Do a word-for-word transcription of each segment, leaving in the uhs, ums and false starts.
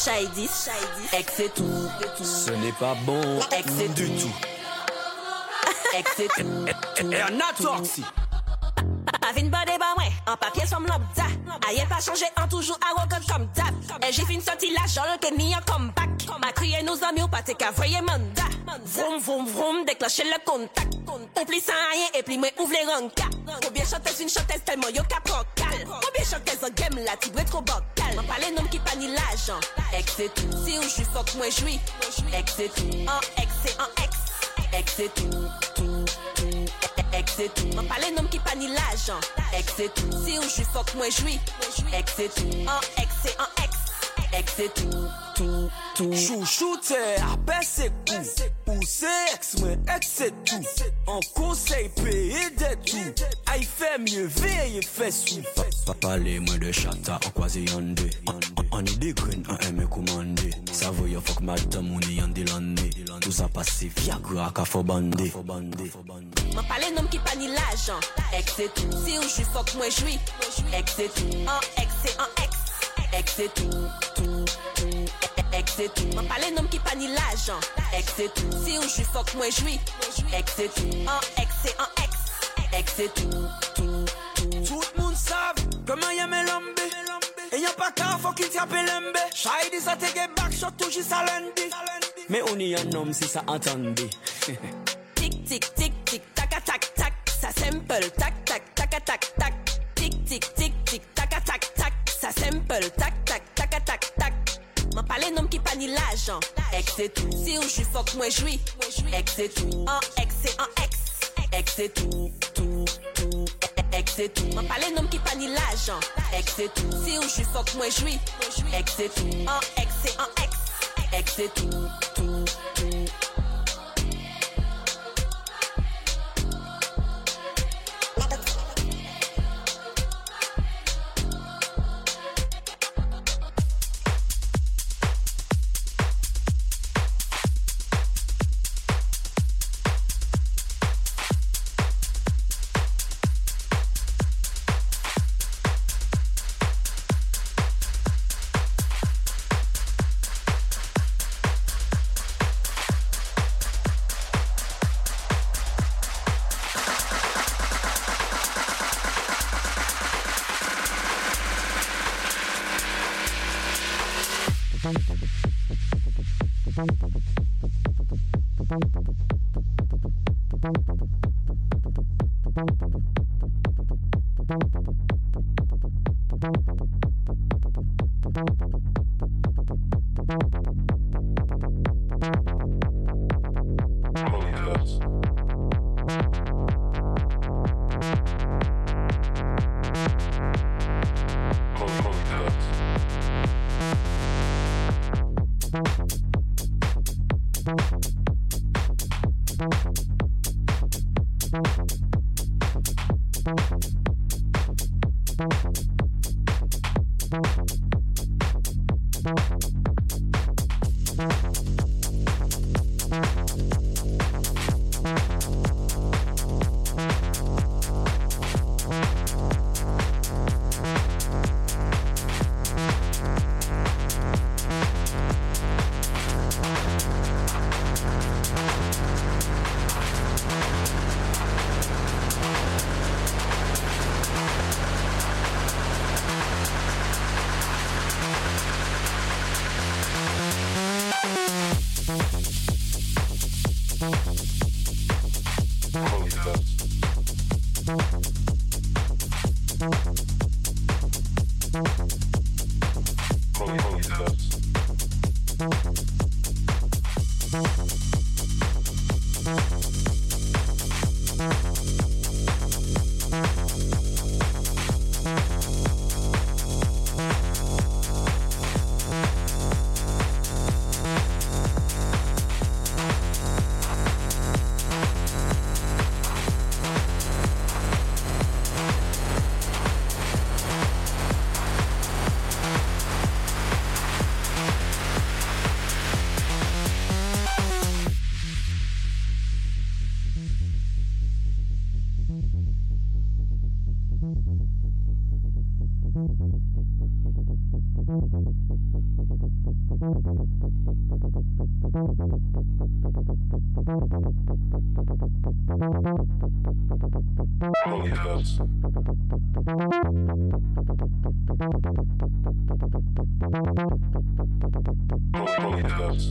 Shaïdis, ex c'est tout. Ce n'est pas bon, ex c'est du tout. Ex c'est tout. Et un atorti. Pas une bonne bah ouais, en papier somme lambda. Aïe pas changé en toujours arrogant comme dap. Et j'ai fait une sortie là, genre que ni un comeback. M'a crié nos amis ou pas t'es qu'à voyer mandat. Vroom vroom vroom, déclencher le contact. On plie sans rien et puis moi ouvre les rankas. Combien chanteuse une chanteuse tellement yo capocal. Combien chanteuse en game là, tu trop bocal. M'en parle nom qui pas ni l'argent. Ex c'est tout. Si ou j'suis fuck moi j'suis. Ex c'est tout. En ex c'est en ex. Ex c'est tout, tout, tout. Ex c'est tout. M'en parle nom qui pas ni l'argent. Ex c'est tout. Si ou j'suis fuck moi j'suis. Ex c'est tout. En ex c'est en ex. Ex c'est tout, tout, tout. Chouchoute, après c'est coup. Poussé, ex, moi, ex c'est tout. En conseil, payer des tout. Aïe fait mieux, veille, fait sous. Papa, les moins de chata, en croisé yande. En idée green, en aimé commandé. Ça veut y'a fuck madame, on y en délandé. Tout ça passe, Viagra, qu'a faut bander. M'en parle nom qui pas ni l'argent. Ex c'est tout. Si ou j'suis fuck moi j'suis. Ex c'est tout. En ex c'est en ex. Ex c'est tout, tout, tout. Ex c'est tout. M'en parle nom qui pas ni l'argent. Ex c'est tout. Si ou j'suis fuck moi j'suis. Ex c'est tout. En ex c'est en ex. Ex c'est tout, tout, tout. Tout le monde savent comment y'a mes lambés. Et y'a pas qu'à faut qu'il t'appelle l'embe. Shaïdi ça te get back shot tout juste à lundi. Mais on y a un homme si ça entendait. Tic tic tic tic tac tac tac. Ça simple tac tac tac tac tac. Tic tic tic tic tac tac tac. Ça simple tac tac tac tac tac. M'en parle nom qui pas ni l'argent. Ex c'est tout. Si ou j'suis fuck moi j'suis. Ex c'est tout. En ex c'est en ex. Ex c'est tout, tout, tout. Ex c'est tout. M'en parle nom qui pas ni l'argent. Ex c'est tout. Si ou j'suis fuck moi j'suis. Ex c'est tout. En ex c'est en ex. Ex c'est tout, tout, tout. Holy Ghost. Holy Ghost.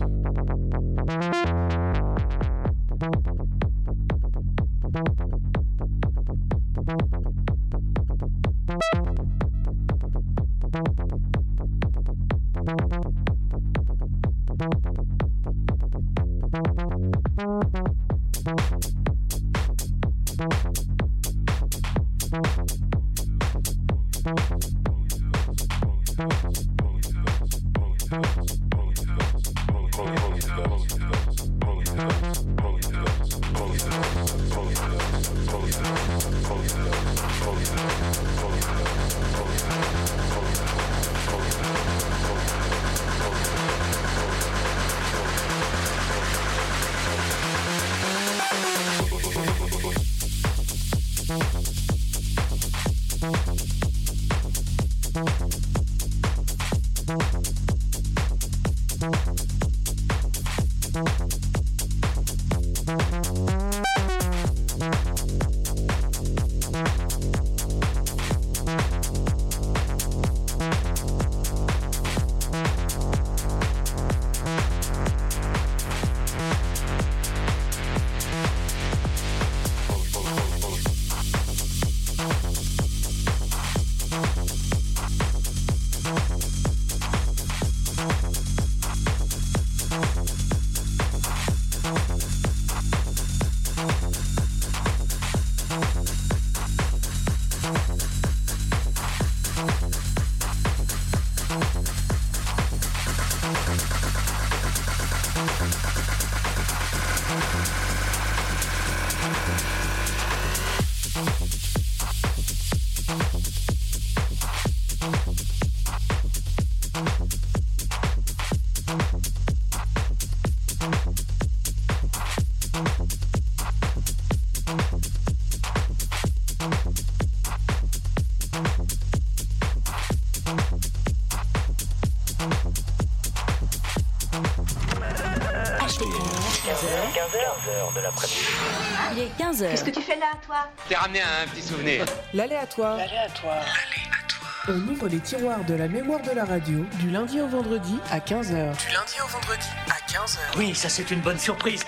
Il est quinze heures. Qu'est-ce que tu fais là, toi? T'es ramené à un petit souvenir. L'aléatoire. L'aléatoire. L'aléatoire. On ouvre les tiroirs de la mémoire de la radio du lundi au vendredi à quinze heures. Du lundi au vendredi à quinze heures. Oui, ça c'est une bonne surprise.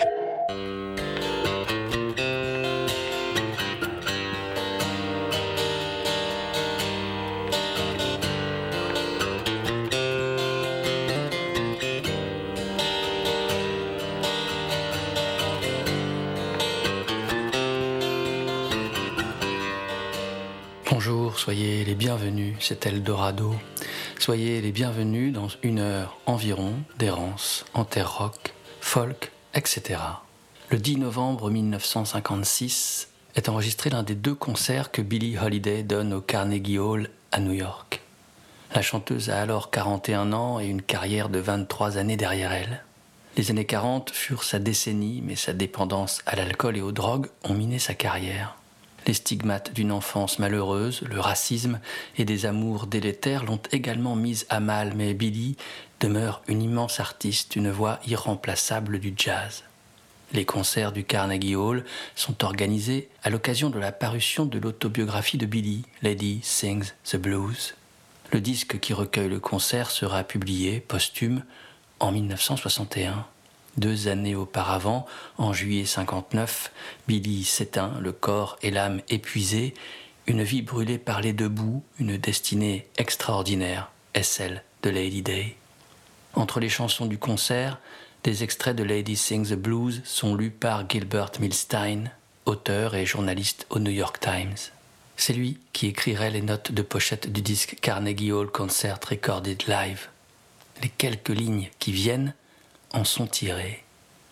Bonjour, soyez les bienvenus, c'est Eldorado. Soyez les bienvenus dans une heure environ d'errance en terre rock, folk, et cetera. Le dix novembre mille neuf cent cinquante-six est enregistré l'un des deux concerts que Billie Holiday donne au Carnegie Hall à New York. La chanteuse a alors quarante et un ans et une carrière de vingt-trois années derrière elle. Les années quarante furent sa décennie, mais sa dépendance à l'alcool et aux drogues ont miné sa carrière. Les stigmates d'une enfance malheureuse, le racisme et des amours délétères l'ont également mise à mal, mais Billie demeure une immense artiste, une voix irremplaçable du jazz. Les concerts du Carnegie Hall sont organisés à l'occasion de la parution de l'autobiographie de Billie, Lady Sings the Blues. Le disque qui recueille le concert sera publié, posthume, en mille neuf cent soixante et un. Deux années auparavant, en juillet cinquante-neuf, Billie s'éteint, le corps et l'âme épuisés, une vie brûlée par les deux bouts, une destinée extraordinaire est celle de Lady Day. Entre les chansons du concert, des extraits de Lady Sings the Blues sont lus par Gilbert Milstein, auteur et journaliste au New York Times. C'est lui qui écrirait les notes de pochette du disque Carnegie Hall Concert Recorded Live. Les quelques lignes qui viennent en sont tirés.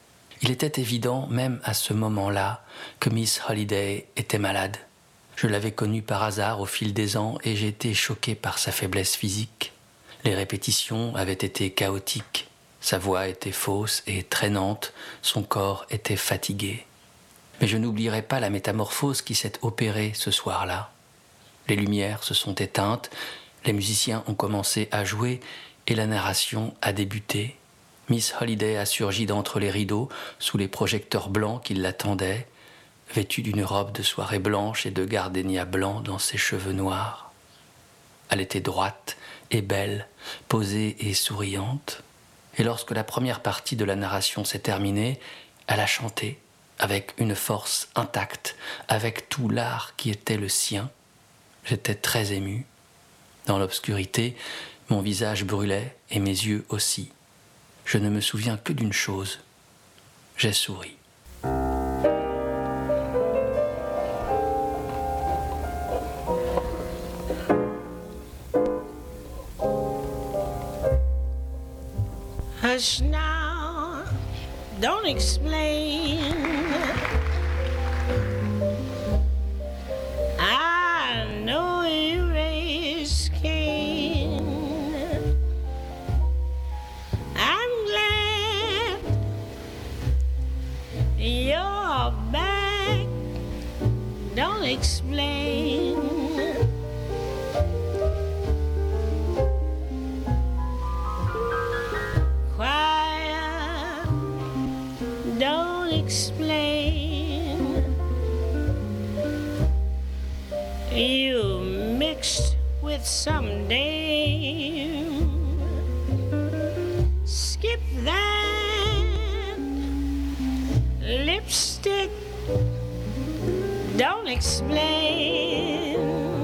Il était évident, même à ce moment-là, que Miss Holiday était malade. Je l'avais connue par hasard au fil des ans et j'ai été choqué par sa faiblesse physique. Les répétitions avaient été chaotiques. Sa voix était fausse et traînante, son corps était fatigué. Mais je n'oublierai pas la métamorphose qui s'est opérée ce soir-là. Les lumières se sont éteintes, les musiciens ont commencé à jouer et la narration a débuté. Miss Holiday a surgi d'entre les rideaux, sous les projecteurs blancs qui l'attendaient, vêtue d'une robe de soirée blanche et de gardénia blanc dans ses cheveux noirs. Elle était droite et belle, posée et souriante, et lorsque la première partie de la narration s'est terminée, elle a chanté, avec une force intacte, avec tout l'art qui était le sien. J'étais très ému. Dans l'obscurité, mon visage brûlait et mes yeux aussi. Je ne me souviens que d'une chose. J'ai souri. Hush now, don't explain. I know you raised Cain. I'm glad you're back. Don't explain. Quiet, don't explain. You mixed with some dame. Skip that lipstick. Don't explain.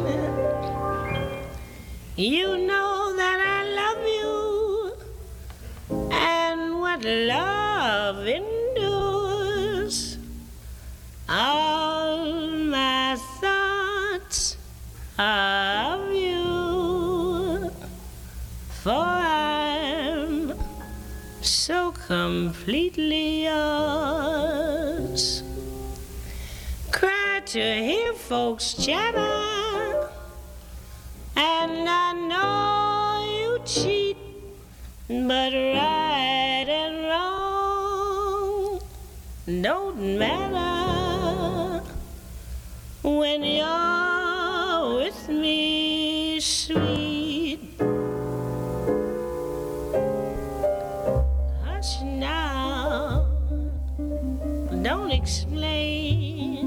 You know that I love you, and what love endures. All my thoughts are of you, for I'm so completely yours. Cry to hear folks chatter, and I know you cheat, but right and wrong don't matter when you're with me, sweet. Hush now, don't explain.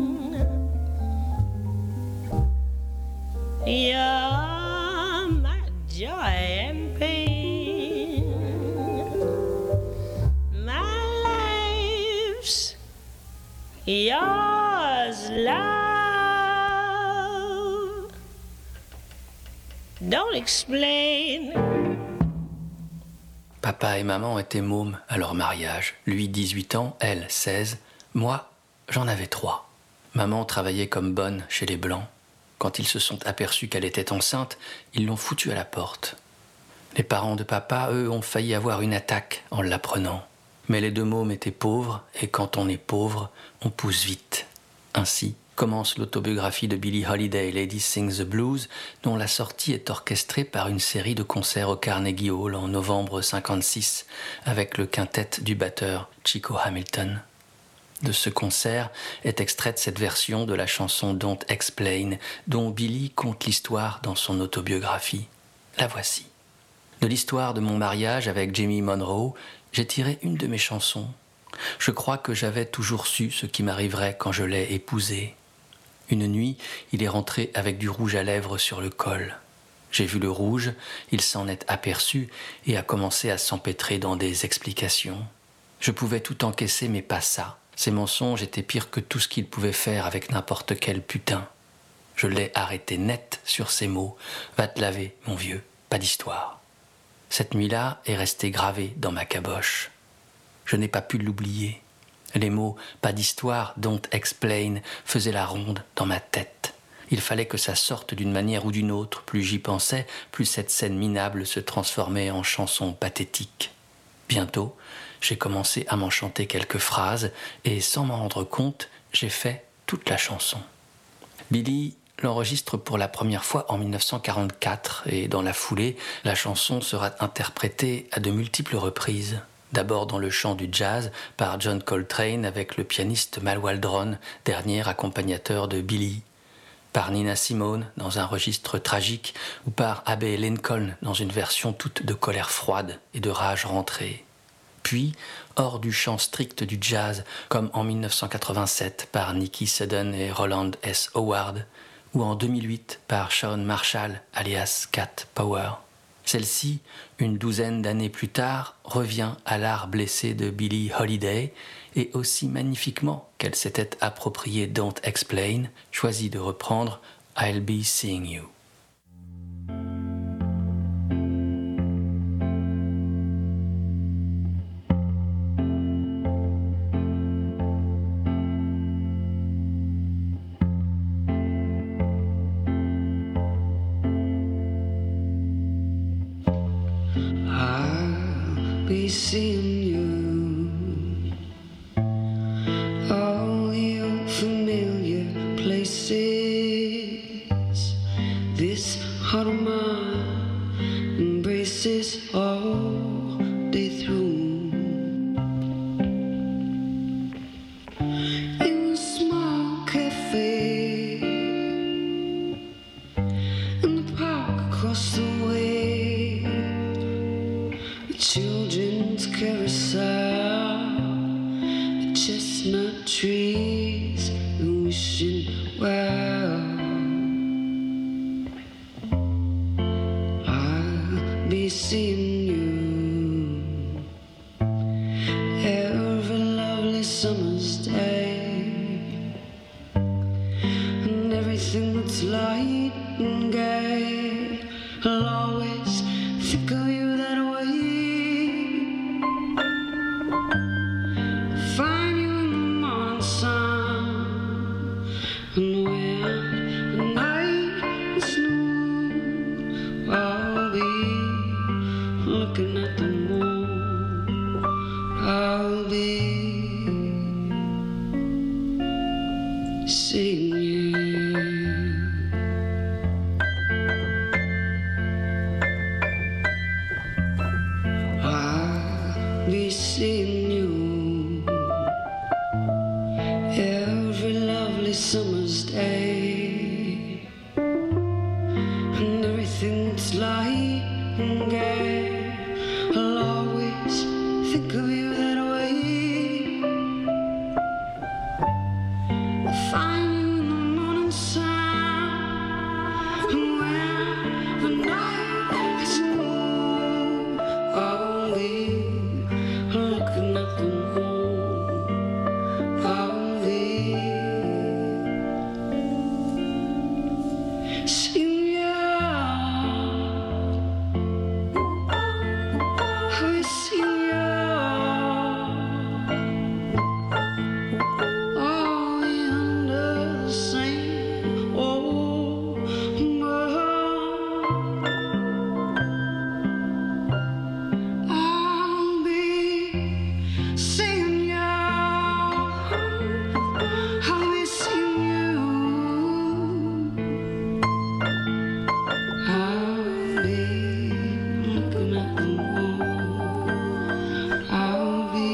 You're my joy and pain. My life's yours, love. Don't explain. Papa et maman étaient mômes à leur mariage. Lui, dix-huit ans, elle, seize. Moi, j'en avais trois. Maman travaillait comme bonne chez les Blancs. Quand ils se sont aperçus qu'elle était enceinte, ils l'ont foutue à la porte. Les parents de papa, eux, ont failli avoir une attaque en l'apprenant. Mais les deux mômes étaient pauvres, et quand on est pauvre, on pousse vite. Ainsi commence l'autobiographie de Billie Holiday, Lady Sings the Blues, dont la sortie est orchestrée par une série de concerts au Carnegie Hall en novembre cinquante-six, avec le quintet du batteur Chico Hamilton. De ce concert est extraite cette version de la chanson Don't Explain, dont Billie conte l'histoire dans son autobiographie. La voici. De l'histoire de mon mariage avec Jimmy Monroe, j'ai tiré une de mes chansons. Je crois que j'avais toujours su ce qui m'arriverait quand je l'ai épousé. Une nuit, il est rentré avec du rouge à lèvres sur le col. J'ai vu le rouge, il s'en est aperçu et a commencé à s'empêtrer dans des explications. Je pouvais tout encaisser, mais pas ça. Ces mensonges étaient pires que tout ce qu'il pouvait faire avec n'importe quel putain. Je l'ai arrêté net sur ces mots. « Va te laver, mon vieux, pas d'histoire. » Cette nuit-là est restée gravée dans ma caboche. Je n'ai pas pu l'oublier. Les mots « pas d'histoire »,« don't explain » faisaient la ronde dans ma tête. Il fallait que ça sorte d'une manière ou d'une autre. Plus j'y pensais, plus cette scène minable se transformait en chanson pathétique. Bientôt, j'ai commencé à m'en chanter quelques phrases et, sans m'en rendre compte, j'ai fait toute la chanson. Billie l'enregistre pour la première fois en dix-neuf cent quarante-quatre et dans la foulée, la chanson sera interprétée à de multiples reprises. D'abord dans le chant du jazz par John Coltrane avec le pianiste Mal Waldron, dernier accompagnateur de Billie. par Nina Simone dans un registre tragique ou par Abbey Lincoln dans une version toute de colère froide et de rage rentrée. Puis, hors du champ strict du jazz, comme en dix-neuf cent quatre-vingt-sept par Nicky Sudden et Roland S. Howard, ou en deux mille huit par Shawn Marshall, alias Cat Power. Celle-ci, une douzaine d'années plus tard, revient à l'art blessé de Billie Holiday, et aussi magnifiquement qu'elle s'était appropriée Don't Explain, choisit de reprendre I'll Be Seeing You. Be seeing you, all the unfamiliar places. This heart of mine embraces all day through. In a small cafe, in the park across the way. Children's carousel, the chestnut trees, and wishing well. I'll be seeing you every lovely summer's day, and everything that's light and gay. I'll always think of you that way. Find you in the morning sun, and when the night is new, I'll be looking at the moon. I'll be seeing you. I'll be seeing you every lovely summer's day, and everything that's light and gay. I'll always think of you that way. I'll find you in the morning sun, and when the night is new, I'll be looking at the moon. I'll be seeing you. I'll be seeing you. All under the same old moon. I'll be seeing you. I'll be seeing you. I'll be looking at the moon. I'll be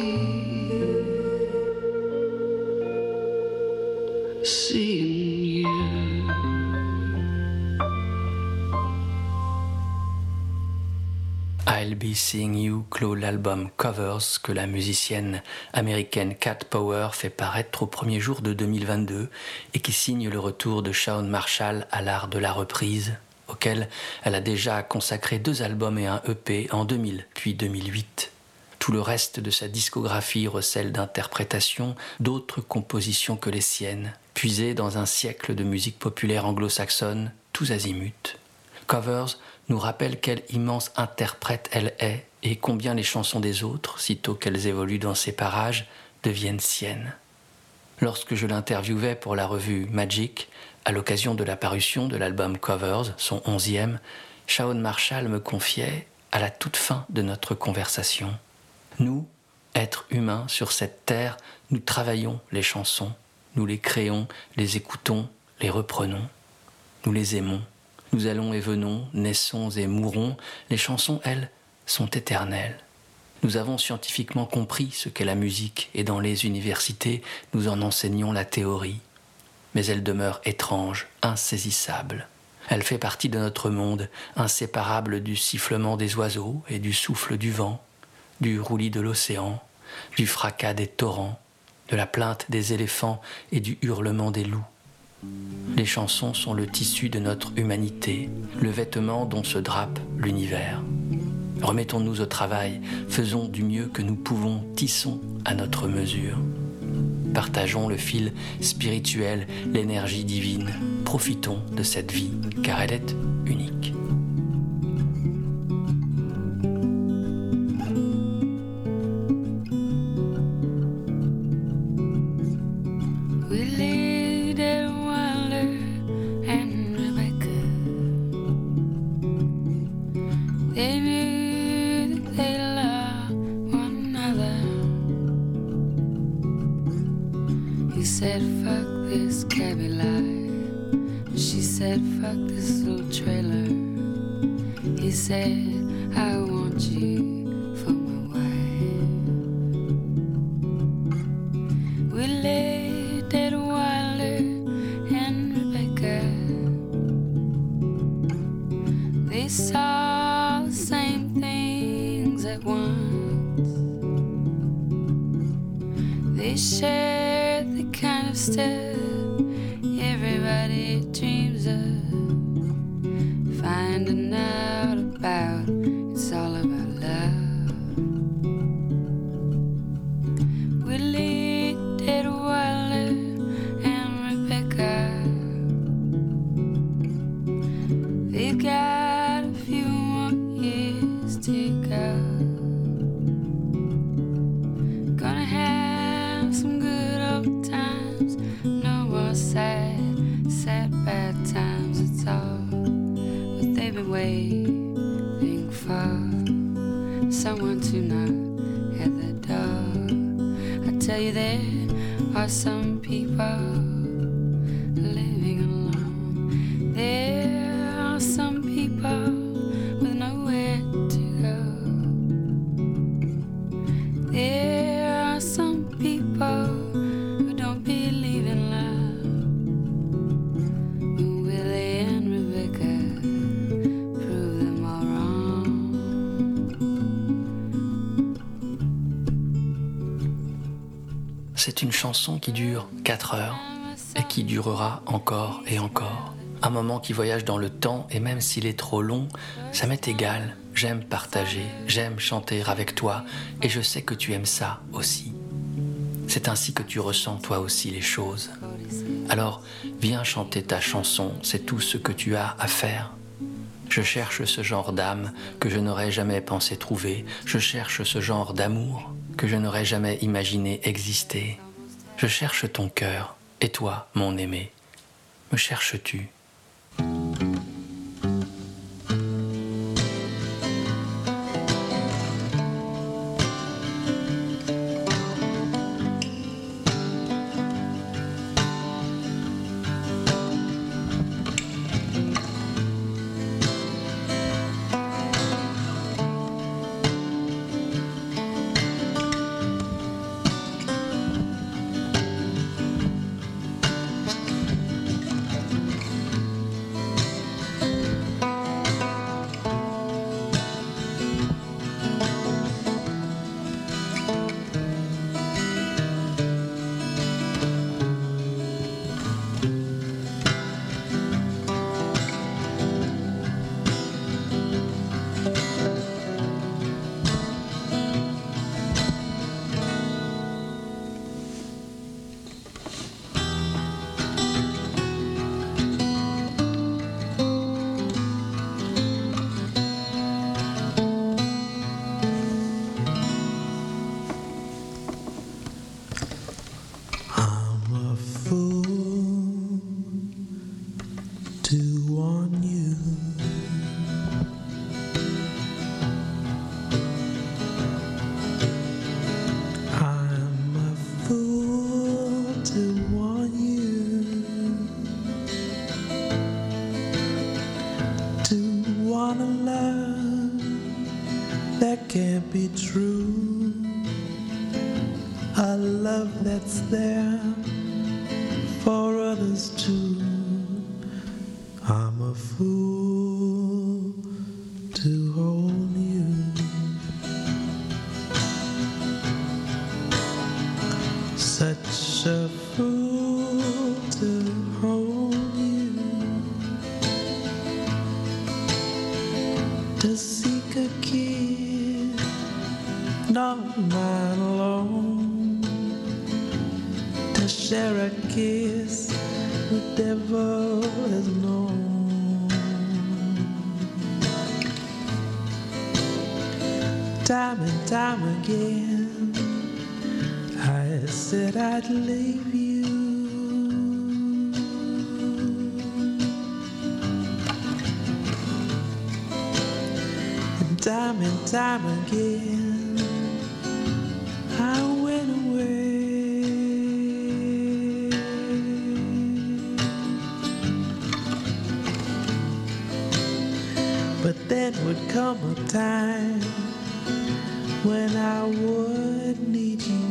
seeing you. I'll Be Seeing You clôt l'album Covers que la musicienne américaine Cat Power fait paraître au premier jour de deux mille vingt-deux et qui signe le retour de Shawn Marshall à l'art de la reprise, auquel elle a déjà consacré deux albums et un E P en deux mille puis deux mille huit. Tout le reste de sa discographie recèle d'interprétations d'autres compositions que les siennes, puisées dans un siècle de musique populaire anglo-saxonne, tous azimuts. Covers nous rappelle quelle immense interprète elle est et combien les chansons des autres, sitôt qu'elles évoluent dans ces parages, deviennent siennes. Lorsque je l'interviewais pour la revue Magic, à l'occasion de la parution de l'album Covers, son onzième, Shawn Marshall me confiait, à la toute fin de notre conversation, « Nous, êtres humains sur cette terre, nous travaillons les chansons, nous les créons, les écoutons, les reprenons, nous les aimons. Nous allons et venons, naissons et mourons. Les chansons, elles, sont éternelles. Nous avons scientifiquement compris ce qu'est la musique et dans les universités, nous en enseignons la théorie. mais elle demeure étrange, insaisissable. Elle fait partie de notre monde, inséparable du sifflement des oiseaux et du souffle du vent, du roulis de l'océan, du fracas des torrents, de la plainte des éléphants et du hurlement des loups. Les chansons sont le tissu de notre humanité, le vêtement dont se drape l'univers. Remettons-nous au travail, faisons du mieux que nous pouvons, tissons à notre mesure. Partageons le fil spirituel, l'énergie divine. Profitons de cette vie, car elle est unique. He said, fuck this cabby life. She said, fuck this little trailer. He said, I want you for my wife. We laid at Wilder and Rebecca. They saw the same things at once. They shared the kind of stuff everybody dreams of. Finding out about, it's all about love. We looked at Wilder and Rebecca. They've got a few more years to go. Gonna have some good old times, no more sad, sad bad times. It's all what they've been waiting for, someone to knock at the door. I tell you, there are some people living alone. There are some people with nowhere to go. There are some people who don't believe in love. But Willie and Rebecca prove them all wrong. C'est une chanson qui dure quatre heures et qui durera encore et encore. Un moment qui voyage dans le temps, et même s'il est trop long, ça m'est égal. J'aime partager, j'aime chanter avec toi, et je sais que tu aimes ça aussi. C'est ainsi que tu ressens toi aussi les choses. Alors, viens chanter ta chanson, c'est tout ce que tu as à faire. Je cherche ce genre d'âme que je n'aurais jamais pensé trouver. Je cherche ce genre d'amour que je n'aurais jamais imaginé exister. Je cherche ton cœur, et toi, mon aimé, me cherches-tu ? for others too. I'm a fool to hold you. Such a fool to hold you. To seek a kiss, not mine alone. To share a kiss the devil has known. Time and time again I said I'd leave you. And time and time again I went away. But then would come a time when I would need you.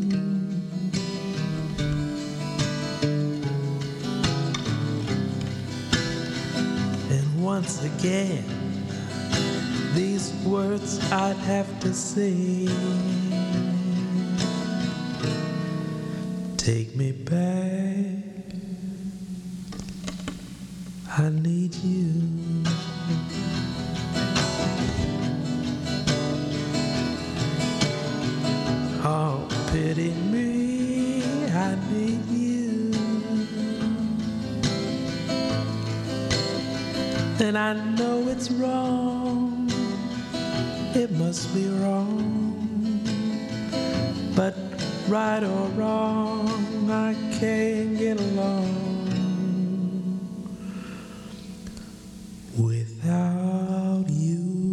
And once again, these words I'd have to say. Take me back, I need you. Oh, pity me, I need you. And I know it's wrong, it must be wrong. But right or wrong, I can't get along without you.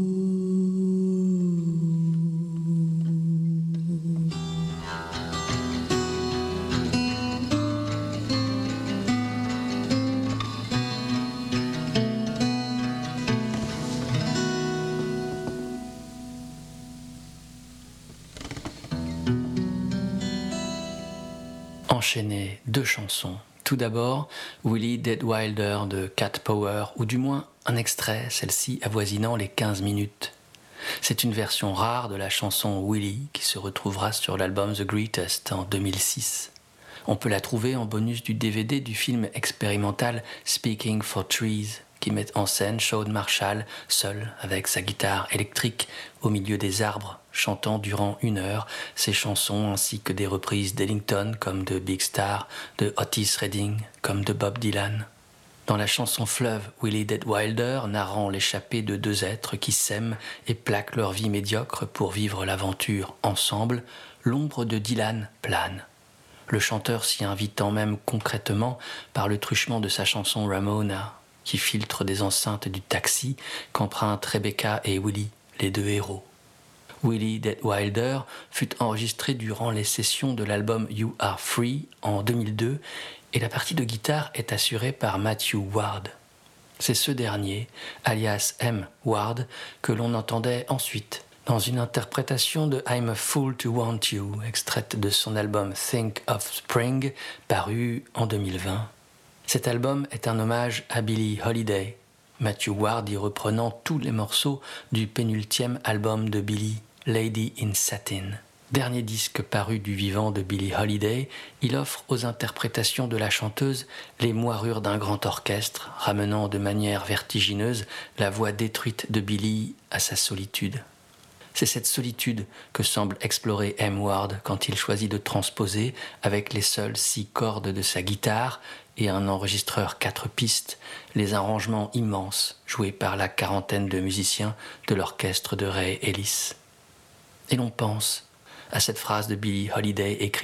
Enchaîner deux chansons. Tout d'abord, Willie Deadwilder de Cat Power, ou du moins un extrait, celle-ci avoisinant les quinze minutes. C'est une version rare de la chanson Willie qui se retrouvera sur l'album The Greatest en deux mille six. On peut la trouver en bonus du D V D du film expérimental Speaking for Trees, qui met en scène Shawn Marshall, seul avec sa guitare électrique au milieu des arbres, chantant durant une heure ses chansons ainsi que des reprises d'Ellington comme de Big Star, de Otis Redding comme de Bob Dylan. Dans la chanson Fleuve, Willie Deadwilder narrant l'échappée de deux êtres qui s'aiment et plaquent leur vie médiocre pour vivre l'aventure ensemble, l'ombre de Dylan plane. Le chanteur s'y invitant même concrètement par le truchement de sa chanson Ramona, qui filtre des enceintes du taxi qu'empruntent Rebecca et Willie, les deux héros. Willie Deadwilder fut enregistré durant les sessions de l'album You Are Free en deux mille deux et la partie de guitare est assurée par Matthew Ward. C'est ce dernier, alias M. Ward, que l'on entendait ensuite dans une interprétation de I'm a Fool to Want You, extraite de son album Think of Spring, paru en deux mille vingt. Cet album est un hommage à Billie Holiday, Matthew Ward y reprenant tous les morceaux du pénultième album de Billie, Lady in Satin. Dernier disque paru du vivant de Billie Holiday, il offre aux interprétations de la chanteuse les moirures d'un grand orchestre, ramenant de manière vertigineuse la voix détruite de Billie à sa solitude. C'est cette solitude que semble explorer M. Ward quand il choisit de transposer, avec les seules six cordes de sa guitare et un enregistreur quatre pistes, les arrangements immenses joués par la quarantaine de musiciens de l'orchestre de Ray Ellis. Et l'on pense à cette phrase de Billie Holiday écrite